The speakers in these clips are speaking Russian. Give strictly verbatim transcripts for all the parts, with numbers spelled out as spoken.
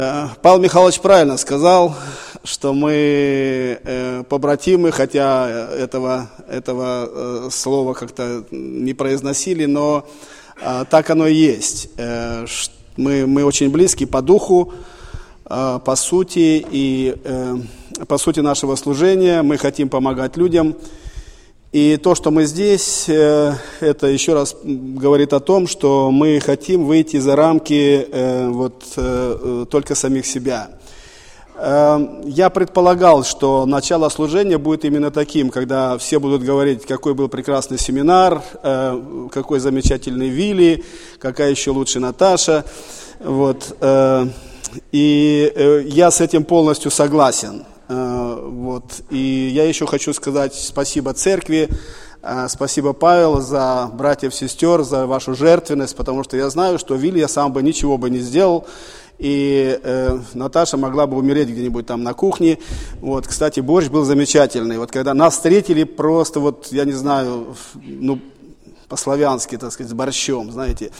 Павел Михайлович правильно сказал, что мы э, побратимы, хотя этого, этого э, слова как-то не произносили, но э, так оно и есть. Э, мы, мы очень близки по духу, э, по сути, и э, по сути нашего служения. Мы хотим помогать людям. И то, что мы здесь, э, это еще раз говорит о том, что мы хотим выйти за рамки э, вот, э, только самих себя. Э, я предполагал, что начало служения будет именно таким, когда все будут говорить, какой был прекрасный семинар, э, какой замечательный Вилли, какая еще лучше Наташа. Вот, э, и э, я с этим полностью согласен. Вот. И я еще хочу сказать спасибо церкви, спасибо, Павел, за братьев, сестер, за вашу жертвенность, потому что я знаю, что Вилли я сам бы ничего бы не сделал, и э, Наташа могла бы умереть где-нибудь там на кухне. Вот. Кстати, борщ был замечательный. Вот когда нас встретили просто, вот, я не знаю, ну, по-славянски, так сказать, с борщом, знаете.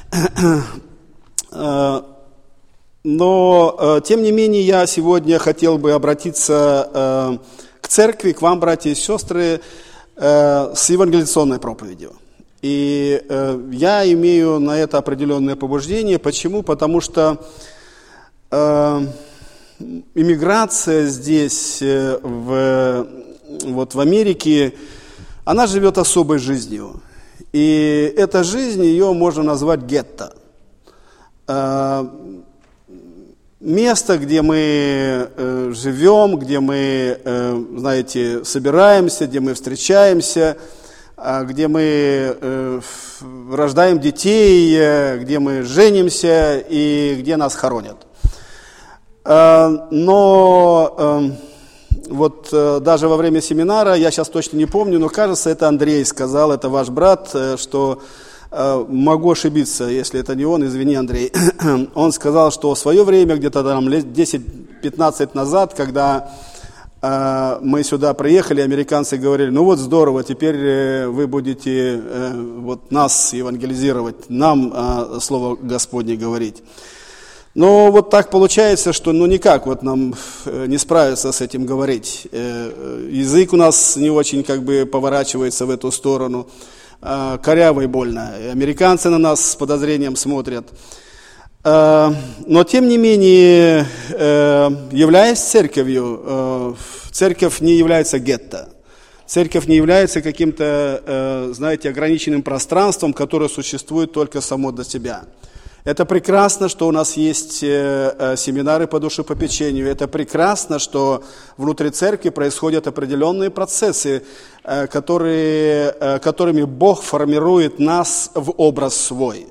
Но, э, тем не менее, я сегодня хотел бы обратиться э, к церкви, к вам, братья и сестры, э, с евангелизационной проповедью. И э, я имею на это определенное побуждение. Почему? Потому что э, иммиграция здесь, э, в, вот в Америке, она живет особой жизнью. И эта жизнь, ее можно назвать гетто. Э, Место, где мы э, живем, где мы, э, знаете, собираемся, где мы встречаемся, э, где мы э, рождаем детей, э, где мы женимся и где нас хоронят. Э, но э, вот э, даже во время семинара, я сейчас точно не помню, но кажется, это Андрей сказал, это ваш брат, э, что... Могу ошибиться, если это не он, извини, Андрей. Он сказал, что в свое время, где-то там лет десять-пятнадцать назад, когда э, мы сюда приехали, американцы говорили, ну вот здорово, теперь э, вы будете э, вот нас евангелизировать, нам э, слово Господне говорить. Но вот так получается, что ну никак вот нам не справиться с этим говорить. Э, язык у нас не очень как бы поворачивается в эту сторону. Коряво и больно. Американцы на нас с подозрением смотрят. Но, тем не менее, являясь церковью, церковь не является гетто. Церковь не является каким-то, знаете, ограниченным пространством, которое существует только само для себя. Это прекрасно, что у нас есть семинары по душепопечению. Это прекрасно, что внутри церкви происходят определенные процессы, которые, которыми Бог формирует нас в образ свой.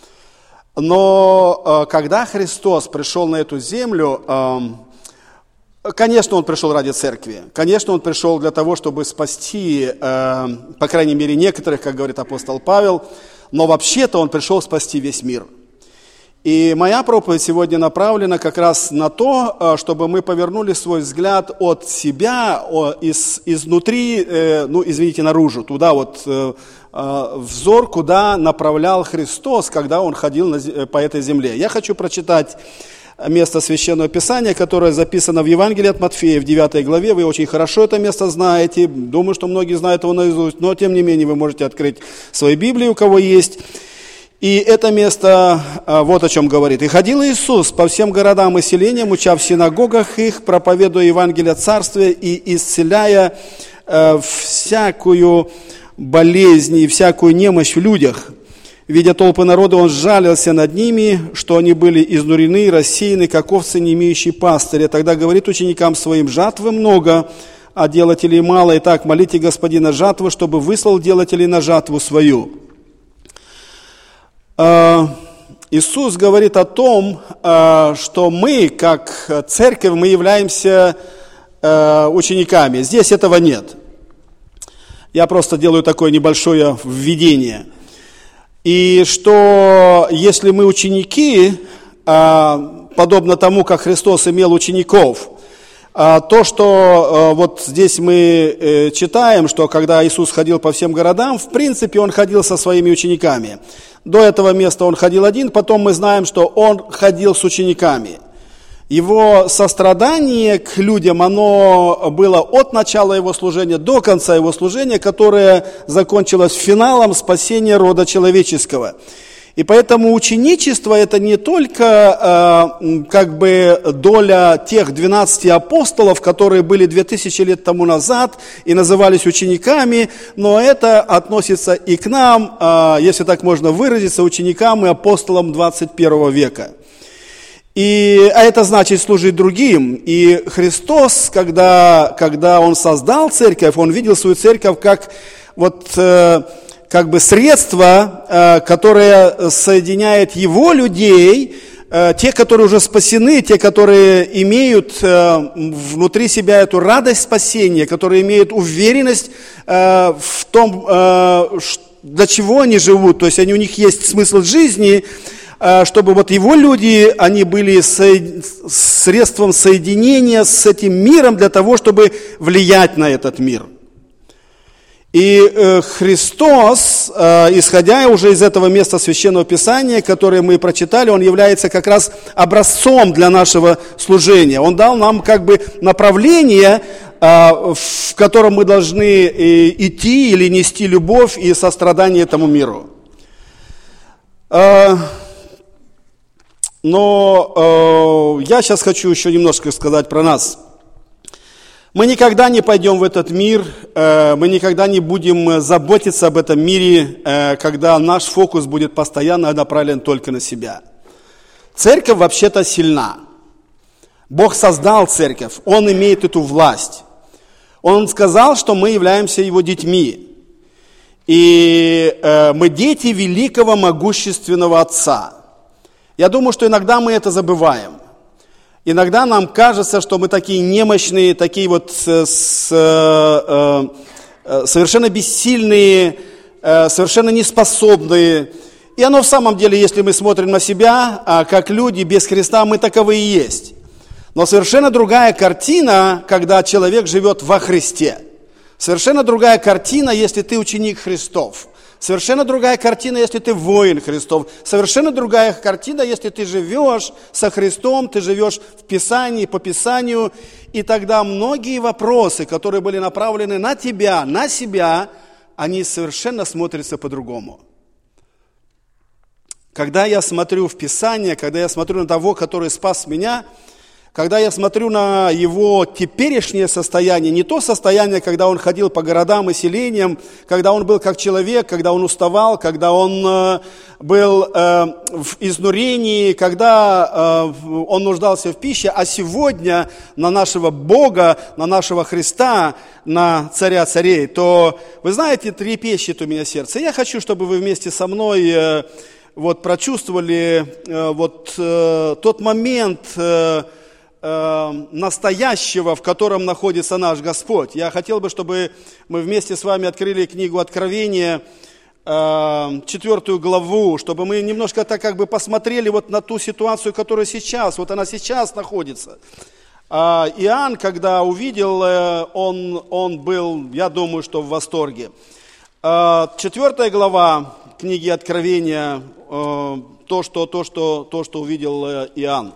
Но когда Христос пришел на эту землю, конечно, Он пришел ради церкви. Конечно, Он пришел для того, чтобы спасти, по крайней мере, некоторых, как говорит апостол Павел, но вообще-то Он пришел спасти весь мир. И моя проповедь сегодня направлена как раз на то, чтобы мы повернули свой взгляд от себя, из, изнутри, ну, извините, наружу, туда вот взор, куда направлял Христос, когда Он ходил по этой земле. Я хочу прочитать место Священного Писания, которое записано в Евангелии от Матфея в девятой главе. Вы очень хорошо это место знаете, думаю, что многие знают его наизусть, но тем не менее вы можете открыть свои Библии, у кого есть. И это место вот о чем говорит. «И ходил Иисус по всем городам и селениям, уча в синагогах их, проповедуя Евангелие Царствия и исцеляя э, всякую болезнь и всякую немощь в людях. Видя толпы народа, Он сжалился над ними, что они были изнурены и рассеяны, как овцы, не имеющие пастыря. Тогда говорит ученикам Своим: жатвы много, а делателей мало. Итак, молите Господина жатвы, чтобы выслал делателей на жатву свою». Иисус говорит о том, что мы, как церковь, мы являемся учениками. Здесь этого нет. Я просто делаю такое небольшое введение. И что если мы ученики, подобно тому, как Христос имел учеников, то, что вот здесь мы читаем, что когда Иисус ходил по всем городам, в принципе, Он ходил со своими учениками. До этого места Он ходил один, потом мы знаем, что Он ходил с учениками. Его сострадание к людям, оно было от начала его служения до конца его служения, которое закончилось финалом спасения рода человеческого. И поэтому ученичество – это не только э, как бы доля тех двенадцати апостолов, которые были две тысячи лет тому назад и назывались учениками, но это относится и к нам, э, если так можно выразиться, ученикам и апостолам двадцать первого века. И, а это значит служить другим. И Христос, когда, когда Он создал церковь, Он видел свою церковь как, вот, э, как бы средство, э, которое соединяет Его людей, э, те, которые уже спасены, те, которые имеют э, внутри себя эту радость спасения, которые имеют уверенность э, в том, э, для чего они живут, то есть они, у них есть смысл жизни, чтобы вот его люди, они были со... средством соединения с этим миром для того, чтобы влиять на этот мир. И э, Христос, э, исходя уже из этого места Священного Писания, которое мы прочитали, Он является как раз образцом для нашего служения. Он дал нам как бы направление, э, в котором мы должны э, идти или нести любовь и сострадание этому миру. Э, Но э, я сейчас хочу еще немножко сказать про нас. Мы никогда не пойдем в этот мир, э, мы никогда не будем заботиться об этом мире, э, когда наш фокус будет постоянно направлен только на себя. Церковь вообще-то сильна. Бог создал церковь, Он имеет эту власть. Он сказал, что мы являемся Его детьми. И э, мы дети великого могущественного Отца. Я думаю, что иногда мы это забываем. Иногда нам кажется, что мы такие немощные, такие вот с, с, э, э, совершенно бессильные, э, совершенно неспособные. И оно в самом деле, если мы смотрим на себя, э, как люди без Христа, мы таковы и есть. Но совершенно другая картина, когда человек живет во Христе. Совершенно другая картина, если ты ученик Христов. Совершенно другая картина, если ты воин Христов. Совершенно другая картина, если ты живешь со Христом, ты живешь в Писании, по Писанию. И тогда многие вопросы, которые были направлены на тебя, на себя, они совершенно смотрятся по-другому. Когда я смотрю в Писание, когда я смотрю на того, который спас меня, когда я смотрю на его теперешнее состояние, не то состояние, когда он ходил по городам и селениям, когда он был как человек, когда он уставал, когда он э, был э, в изнурении, когда э, он нуждался в пище, а сегодня на нашего Бога, на нашего Христа, на Царя Царей, то, вы знаете, трепещет у меня сердце. Я хочу, чтобы вы вместе со мной э, вот, прочувствовали э, вот, э, тот момент, э, настоящего, в котором находится наш Господь. Я хотел бы, чтобы мы вместе с вами открыли книгу Откровения, четвертую главу, чтобы мы немножко так как бы посмотрели вот на ту ситуацию, которая сейчас, вот она сейчас находится. Иоанн, когда увидел, он, он был, я думаю, что в восторге. Четвертая глава книги Откровения, то, что, то, что, то, что увидел Иоанн.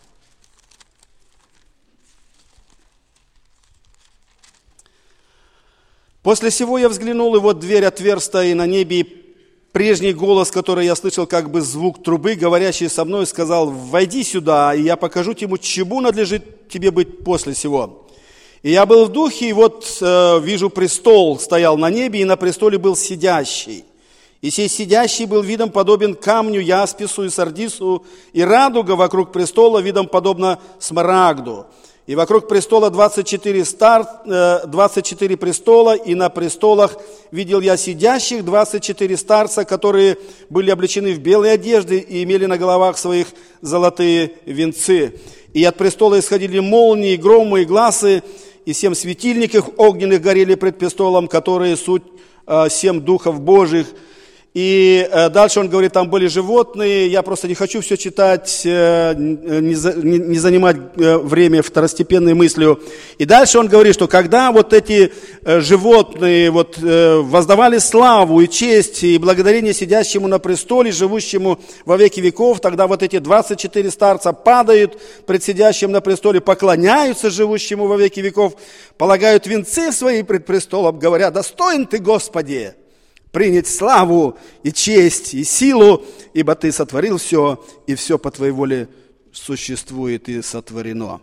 После сего я взглянул, и вот дверь отверста, и на небе и прежний голос, который я слышал, как бы звук трубы, говорящий со мной, сказал: «Войди сюда, и я покажу тебе, чему надлежит тебе быть после сего». И я был в духе, и вот э, вижу престол стоял на небе, и на престоле был сидящий. И сей сидящий был видом подобен камню, яспису и сардису, и радуга вокруг престола видом подобно смарагду. И вокруг престола двадцать четыре, стар, двадцать четыре престола, и на престолах видел я сидящих двадцать четыре старца, которые были облечены в белые одежды и имели на головах своих золотые венцы. И от престола исходили молнии, громы и гласы, и семь светильников огненных горели пред престолом, которые суть семь духов Божьих. И дальше он говорит, там были животные, я просто не хочу все читать, не занимать время второстепенной мыслью. И дальше он говорит, что когда вот эти животные вот воздавали славу и честь и благодарение сидящему на престоле, живущему во веки веков, тогда вот эти двадцать четыре старца падают пред сидящим на престоле, поклоняются живущему во веки веков, полагают венцы свои пред престолом, говоря, достоин ты, Господи, принять славу и честь и силу, ибо Ты сотворил все, и все по Твоей воле существует и сотворено.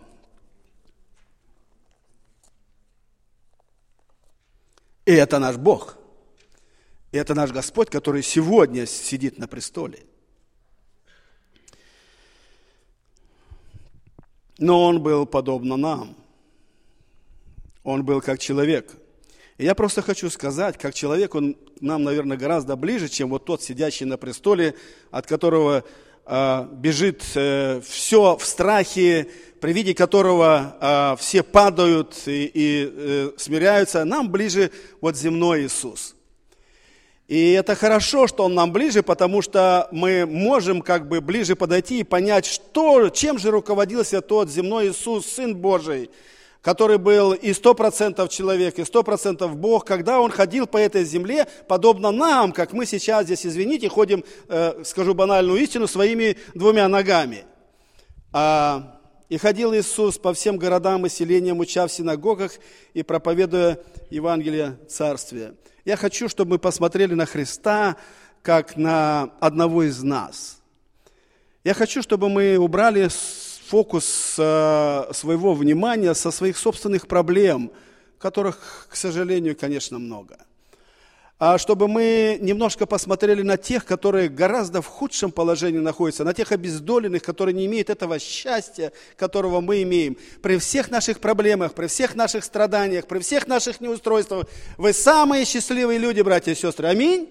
И это наш Бог, и это наш Господь, который сегодня сидит на престоле. Но Он был подобно нам. Он был как человек. И я просто хочу сказать, как человек, он нам, наверное, гораздо ближе, чем вот тот, сидящий на престоле, от которого э, бежит э, все в страхе, при виде которого э, все падают и, и э, смиряются. Нам ближе вот земной Иисус. И это хорошо, что Он нам ближе, потому что мы можем как бы ближе подойти и понять, что, чем же руководился тот земной Иисус, Сын Божий, который был и сто процентов человек, и сто процентов Бог, когда Он ходил по этой земле, подобно нам, как мы сейчас здесь, извините, ходим, э, скажу банальную истину, своими двумя ногами. А, и ходил Иисус по всем городам и селениям, уча в синагогах и проповедуя Евангелие Царствия. Я хочу, чтобы мы посмотрели на Христа, как на одного из нас. Я хочу, чтобы мы убрали фокус своего внимания со своих собственных проблем, которых, к сожалению, конечно, много. А чтобы мы немножко посмотрели на тех, которые гораздо в худшем положении находятся, на тех обездоленных, которые не имеют этого счастья, которого мы имеем. При всех наших проблемах, при всех наших страданиях, при всех наших неустройствах, вы самые счастливые люди, братья и сестры. Аминь?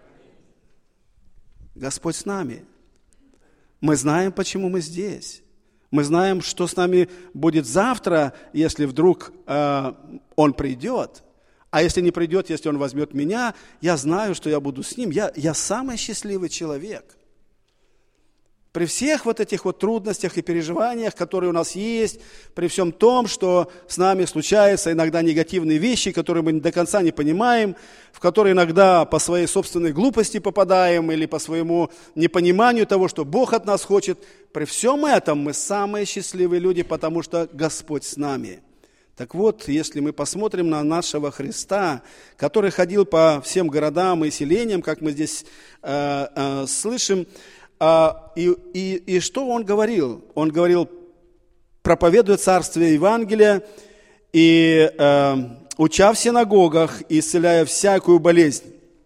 Господь с нами. Мы знаем, почему мы здесь. Мы знаем, что с нами будет завтра, если вдруг э, Он придет. А если не придет, если Он возьмет меня, я знаю, что я буду с Ним. Я, я самый счастливый человек. При всех вот этих вот трудностях и переживаниях, которые у нас есть, при всем том, что с нами случаются иногда негативные вещи, которые мы до конца не понимаем, в которые иногда по своей собственной глупости попадаем или по своему непониманию того, что Бог от нас хочет, при всем этом мы самые счастливые люди, потому что Господь с нами. Так вот, если мы посмотрим на нашего Христа, который ходил по всем городам и селениям, как мы здесь э, э, слышим, И, и, и что Он говорил? Он говорил, проповедуя Царствие Евангелия, и э, уча в синагогах, и исцеляя всякую болезнь.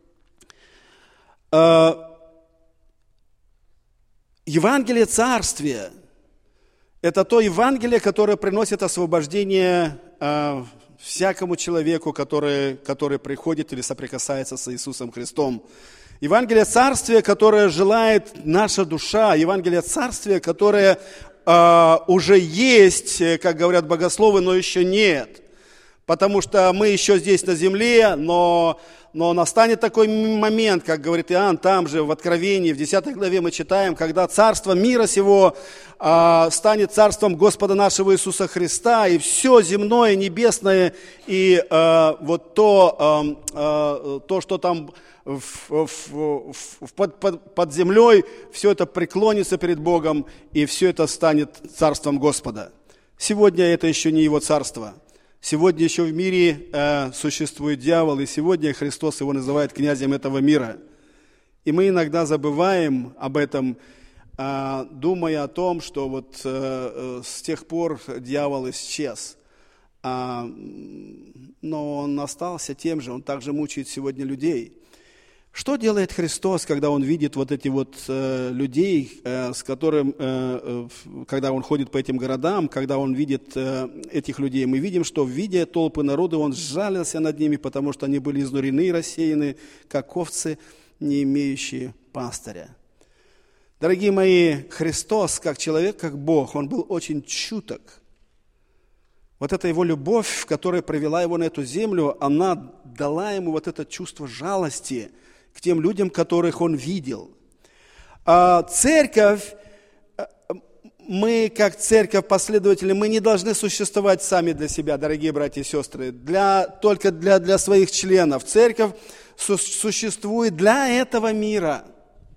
Э, Евангелие Царствия – это то Евангелие, которое приносит освобождение э, всякому человеку, который, который приходит или соприкасается с Иисусом Христом. Евангелие Царствия, которое желает наша душа, Евангелие Царствия, которое э, уже есть, как говорят богословы, но еще нет. Потому что мы еще здесь на земле, но, но настанет такой момент, как говорит Иоанн, там же в Откровении, в десятой главе мы читаем, когда царство мира сего э, станет царством Господа нашего Иисуса Христа, и все земное, небесное, и э, вот то, э, э, то, что там В, в, в, под, под, под землей, все это преклонится перед Богом, и все это станет царством Господа. Сегодня это еще не Его царство. Сегодня еще в мире э, существует дьявол, и сегодня Христос его называет князем этого мира. И мы иногда забываем об этом, э, думая о том, что вот э, с тех пор дьявол исчез. А, но он остался тем же, он также мучает сегодня людей. Что делает Христос, когда Он видит вот эти вот э, людей, э, с которым, э, э, когда Он ходит по этим городам, когда Он видит э, этих людей? Мы видим, что, видя толпы народа, Он сжалился над ними, потому что они были изнурены и рассеяны, как овцы, не имеющие пастыря. Дорогие мои, Христос, как человек, как Бог, Он был очень чуток. Вот эта Его любовь, которая привела Его на эту землю, она дала Ему вот это чувство жалости. к тем людям, которых он видел. А церковь, мы как церковь, последователи, мы не должны существовать сами для себя, дорогие братья и сестры, для, только для, для своих членов. Церковь су- существует для этого мира.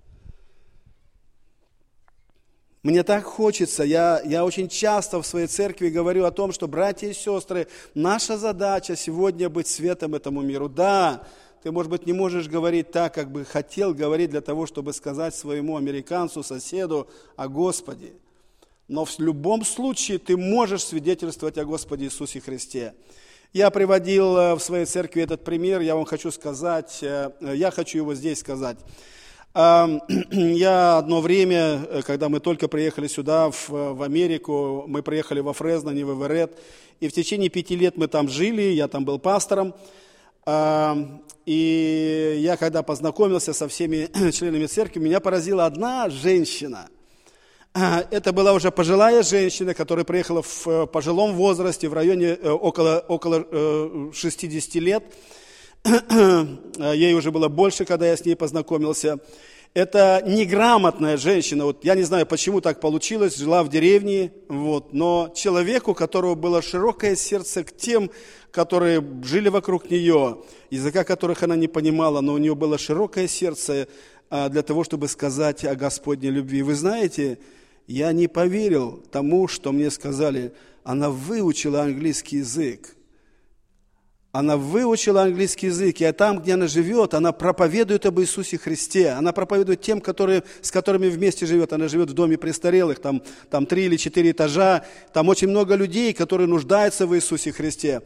Мне так хочется, я, я очень часто в своей церкви говорю о том, что, братья и сестры, наша задача сегодня быть светом этому миру. Да, ты, может быть, не можешь говорить так, как бы хотел говорить для того, чтобы сказать своему американцу, соседу о Господе. Но в любом случае ты можешь свидетельствовать о Господе Иисусе Христе. Я приводил в своей церкви этот пример, я вам хочу сказать, я хочу его здесь сказать. Я одно время, когда мы только приехали сюда, в, в Америку, мы приехали во Фресно, не в Эверетт, и в течение пяти лет мы там жили, я там был пастором. И я, когда познакомился со всеми членами церкви, меня поразила одна женщина. Это была уже пожилая женщина, которая приехала в пожилом возрасте, в районе около, около шестидесяти лет. Ей уже было больше, когда я с ней познакомился. Это неграмотная женщина, вот я не знаю, почему так получилось, жила в деревне, вот, но человек, у которого было широкое сердце к тем, которые жили вокруг нее, языка которых она не понимала, но у нее было широкое сердце для того, чтобы сказать о Господней любви. Вы знаете, я не поверил тому, что мне сказали, она выучила английский язык. Она выучила английский язык, и там, где она живет, она проповедует об Иисусе Христе. Она проповедует тем, которые, с которыми вместе живет. Она живет в доме престарелых, там, там три или четыре этажа. Там очень много людей, которые нуждаются в Иисусе Христе.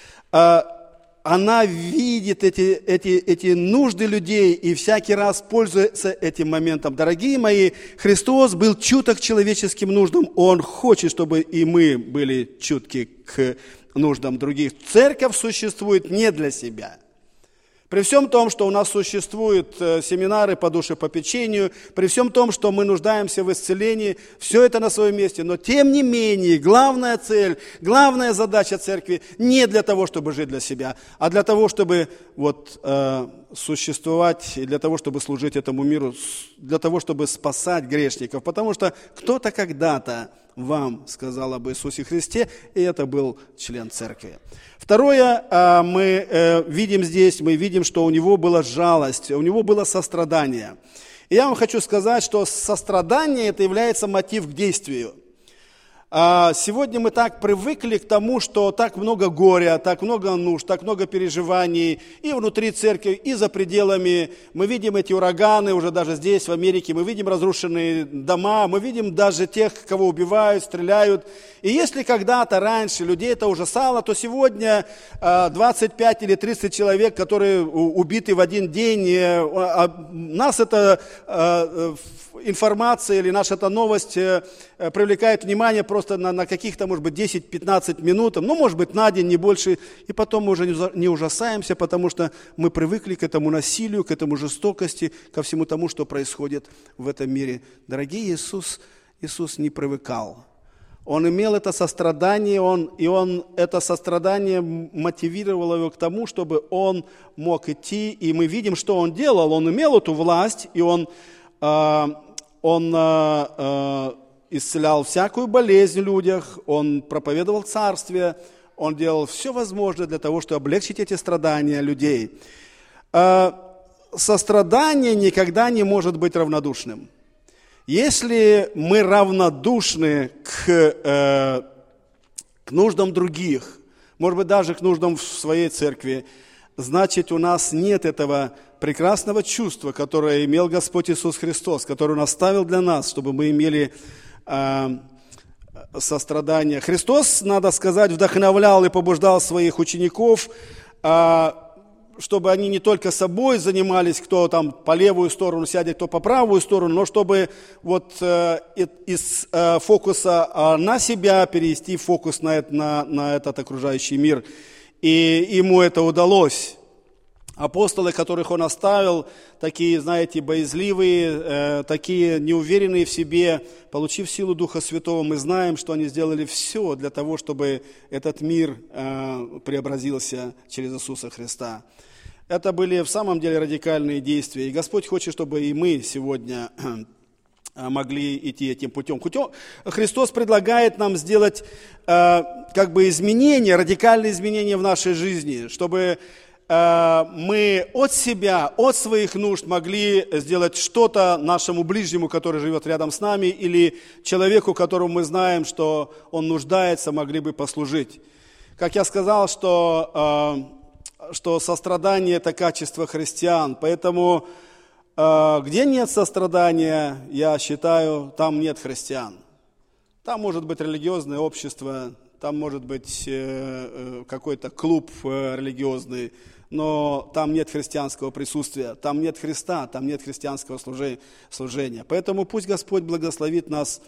Она видит эти, эти, эти нужды людей и всякий раз пользуется этим моментом. Дорогие мои, Христос был чуток к человеческим нуждам. Он хочет, чтобы и мы были чутки к нуждам других. Церковь существует не для себя. При всем том, что у нас существуют семинары по душепопечению, при всем том, что мы нуждаемся в исцелении, все это на своем месте. Но тем не менее, главная цель, главная задача церкви не для того, чтобы жить для себя, а для того, чтобы вот, э, существовать и для того, чтобы служить этому миру, для того, чтобы спасать грешников. Потому что кто-то когда-то вам сказал об Иисусе Христе, и это был член церкви. Второе, мы видим здесь, мы видим, что у него была жалость, у него было сострадание. И я вам хочу сказать, что сострадание – это является мотив к действию. Сегодня мы так привыкли к тому, что так много горя, так много нужд, так много переживаний и внутри церкви, и за пределами. Мы видим эти ураганы уже даже здесь, в Америке, мы видим разрушенные дома, мы видим даже тех, кого убивают, стреляют. И если когда-то раньше людей это ужасало, то сегодня двадцать пять или тридцать человек, которые убиты в один день, нас эта информация или наша эта новость привлекает внимание просто на, на каких-то, может быть, десять-пятнадцать минут, ну, может быть, на день, не больше, и потом мы уже не ужасаемся, потому что мы привыкли к этому насилию, к этому жестокости, ко всему тому, что происходит в этом мире. Дорогие, Иисус, Иисус не привыкал. Он имел это сострадание, он, и он это сострадание мотивировало его к тому, чтобы он мог идти, и мы видим, что он делал. Он имел эту власть, и он, э, он э, э, исцелял всякую болезнь в людях, он проповедовал царствие, он делал все возможное для того, чтобы облегчить эти страдания людей. Э, сострадание никогда не может быть равнодушным. Если мы равнодушны к, э, к нуждам других, может быть, даже к нуждам в своей церкви, значит, у нас нет этого прекрасного чувства, которое имел Господь Иисус Христос, которое Он оставил для нас, чтобы мы имели э, сострадание. Христос, надо сказать, вдохновлял и побуждал своих учеников, э, чтобы они не только собой занимались, кто там по левую сторону сядет, кто по правую сторону, но чтобы вот э, из э, фокуса э, на себя перевести фокус на, на, на этот окружающий мир. И ему это удалось. Апостолы, которых он оставил, такие, знаете, боязливые, э, такие неуверенные в себе, получив силу Духа Святого, мы знаем, что они сделали все для того, чтобы этот мир э, преобразился через Иисуса Христа. Это были в самом деле радикальные действия. И Господь хочет, чтобы и мы сегодня могли идти этим путем. Христос предлагает нам сделать э, как бы изменения, радикальные изменения в нашей жизни, чтобы э, мы от себя, от своих нужд могли сделать что-то нашему ближнему, который живет рядом с нами, или человеку, которому мы знаем, что он нуждается, могли бы послужить. Как я сказал, что, э, что сострадание – это качество христиан, поэтому где нет сострадания, я считаю, там нет христиан. Там может быть религиозное общество, там может быть какой-то клуб религиозный, но там нет христианского присутствия, там нет Христа, там нет христианского служения. Поэтому пусть Господь благословит нас,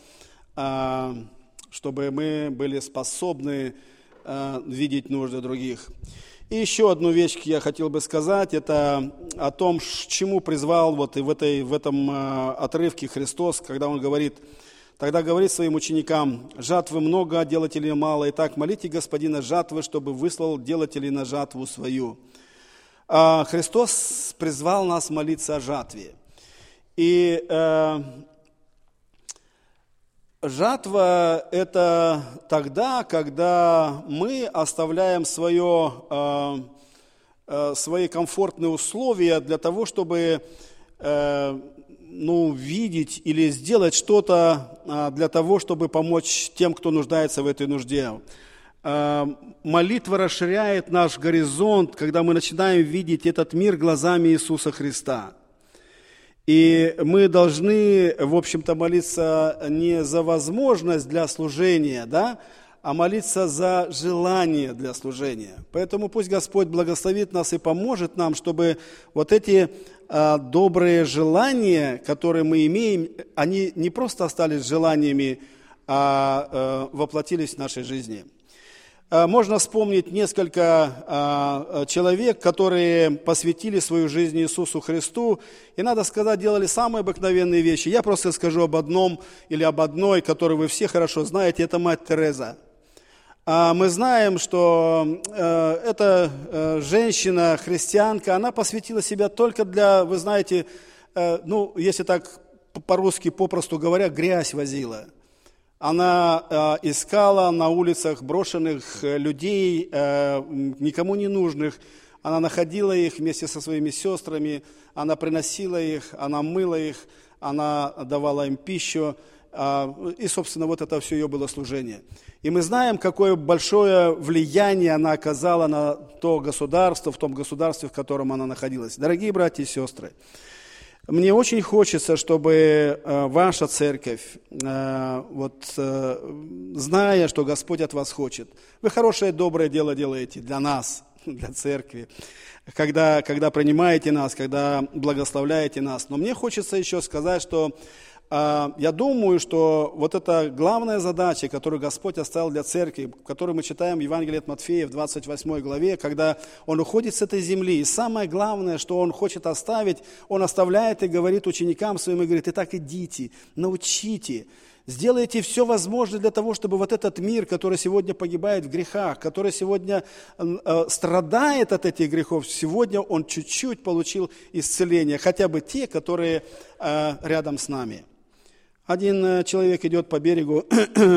чтобы мы были способны видеть нужды других. И еще одну вещь я хотел бы сказать, это о том, чему призвал вот и в, этой, в этом отрывке Христос, когда Он говорит, тогда говорит своим ученикам: «Жатвы много, а делателей мало, итак молите Господина жатвы, чтобы выслал делателей на жатву свою». А Христос призвал нас молиться о жатве. И э, жатва – это тогда, когда мы оставляем свое, э, э, свои комфортные условия для того, чтобы э, ну, видеть или сделать что-то э, для того, чтобы помочь тем, кто нуждается в этой нужде. Э, молитва расширяет наш горизонт, когда мы начинаем видеть этот мир глазами Иисуса Христа. И мы должны, в общем-то, молиться не за возможность для служения, да, а молиться за желание для служения. Поэтому пусть Господь благословит нас и поможет нам, чтобы вот эти а, добрые желания, которые мы имеем, они не просто остались желаниями, а, а воплотились в нашей жизни. Можно вспомнить несколько человек, которые посвятили свою жизнь Иисусу Христу, и, надо сказать, делали самые обыкновенные вещи. Я просто скажу об одном или об одной, которую вы все хорошо знаете, это мать Тереза. Мы знаем, что эта женщина, христианка, она посвятила себя только для, вы знаете, ну, если так по-русски, попросту говоря, грязь возила. Она э, искала на улицах брошенных людей, э, никому не нужных. Она находила их вместе со своими сестрами, она приносила их, она мыла их, она давала им пищу. Э, и, собственно, вот это все ее было служение. И мы знаем, какое большое влияние она оказала на то государство, в том государстве, в котором она находилась. Дорогие братья и сестры, мне очень хочется, чтобы ваша церковь, вот, зная, что Господь от вас хочет, вы хорошее, доброе дело делаете для нас, для церкви, когда, когда принимаете нас, когда благословляете нас. Но мне хочется еще сказать, что я думаю, что вот эта главная задача, которую Господь оставил для церкви, которую мы читаем в Евангелии от Матфея в двадцать восьмой главе, когда Он уходит с этой земли, и самое главное, что Он хочет оставить, Он оставляет и говорит ученикам своим, и говорит: «Итак, идите, научите, сделайте все возможное для того, чтобы вот этот мир, который сегодня погибает в грехах, который сегодня э, страдает от этих грехов, сегодня он чуть-чуть получил исцеление, хотя бы те, которые э, рядом с нами». Один человек идет по берегу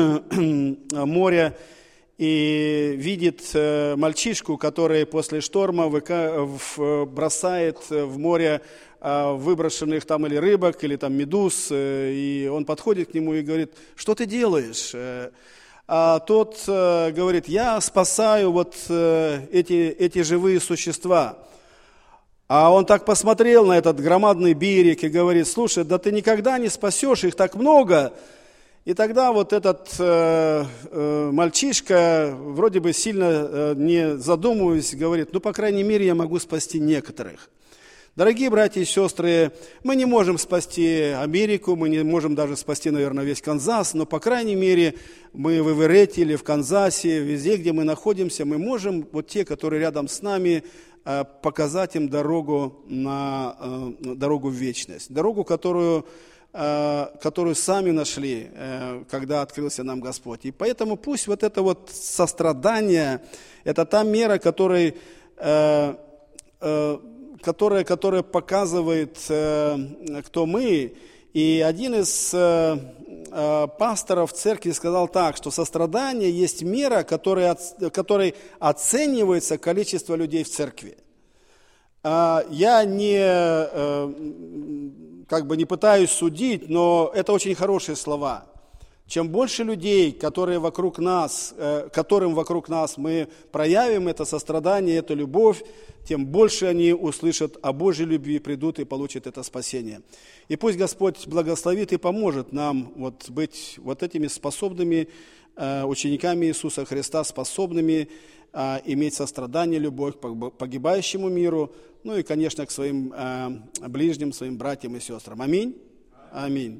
моря и видит мальчишку, который после шторма бросает в море выброшенных там или рыбок, или там медуз, и он подходит к нему и говорит: «Что ты делаешь?» А тот говорит: «Я спасаю вот эти, эти живые существа». А он так посмотрел на этот громадный берег и говорит: «Слушай, да ты никогда не спасешь, их так много». И тогда вот этот э, э, мальчишка, вроде бы сильно э, не задумываясь, говорит: «Ну, по крайней мере, я могу спасти некоторых». Дорогие братья и сестры, мы не можем спасти Америку, мы не можем даже спасти, наверное, весь Канзас, но, по крайней мере, мы в Эверетте или в Канзасе, везде, где мы находимся, мы можем, вот те, которые рядом с нами, показать им дорогу, на, дорогу в вечность, дорогу, которую, которую сами нашли, когда открылся нам Господь. И поэтому пусть вот это вот сострадание, это та мера, которой которое, которое показывает, кто мы. И один из пасторов церкви сказал так, что сострадание есть мера, которой, которой оценивается количество людей в церкви. Я не, как бы не пытаюсь судить, но это очень хорошие слова. Чем больше людей, которые вокруг нас, которым вокруг нас мы проявим это сострадание, эту любовь, тем больше они услышат о Божьей любви, придут и получат это спасение. И пусть Господь благословит и поможет нам вот быть вот этими способными учениками Иисуса Христа, способными иметь сострадание, любовь к погибающему миру, ну и, конечно, к своим ближним, своим братьям и сестрам. Аминь. Аминь.